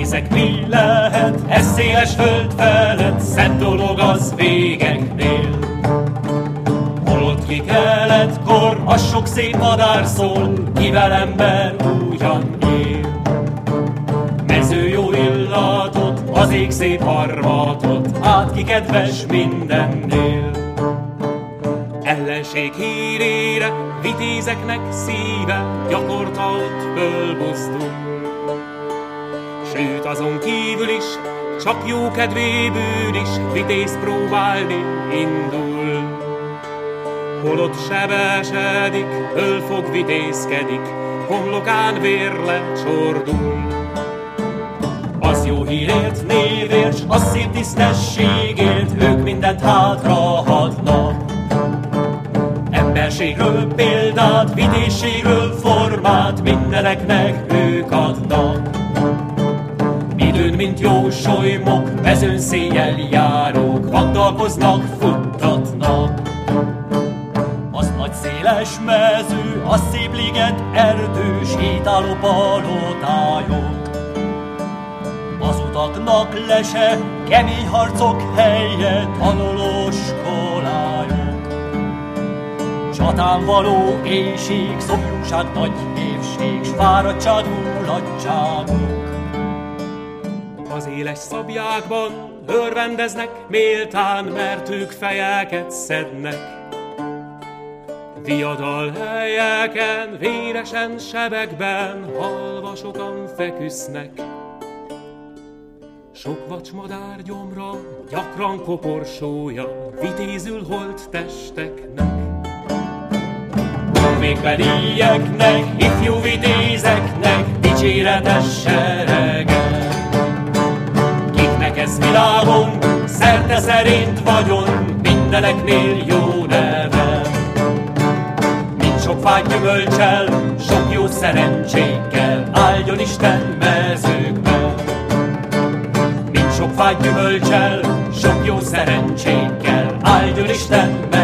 Nézzek, mi lehet, ez széles föld felett, szent dolog az végeknél. Holott ki keletkor, az sok szép madár szól, kivel ember ugyan él. Mező jó illatot, az ég szép harmatot, át ki kedves mindennél. Ellenség hírére, vitézeknek szíve, gyakorta ott fölbuzdul. Sőt, azon kívül is, csak jó kedvéből is, vitéz próbálni indul. Holott sebesedik, fölfog vitézkedik, homlokán vér lecsordul. Az jó hírért, névért, s az szép tisztességért, ők mindent hátrahatnak. Emberségről példát, vitézségről formát, mindeneknek ők adnak. Időn, mint jó solymok, mezőn széjjel járók, vagdalkoznak, futtatnak. Az nagy széles mező, az szép liget, erdő, sétáló palotályok. Az utaknak lese, kemény harcok helye, tanulós kolályok. Csatán való éjség, szomjúság, nagy évség, s fáradtság, mulatságok. Az éles szabjákban örvendeznek méltán, mert ők fejeket szednek. Diadal helyeken, véresen sebekben, halva sokan feküsznek. Sok vacsmadár gyomra, gyakran koporsója, vitézül holt testeknek. Végbelieknek, ifjú vitézeknek, dicséretes serege. Kiknek ez világon, szerte szerint vagyon, mindeneknél jó neve. Mint sok fát gyümölcsel, sok jó szerencsékkel, áldjon Isten mezőkben. Mint sok fát gyümölcsel, sok jó szerencsékkel, áldjon Isten mezőkben.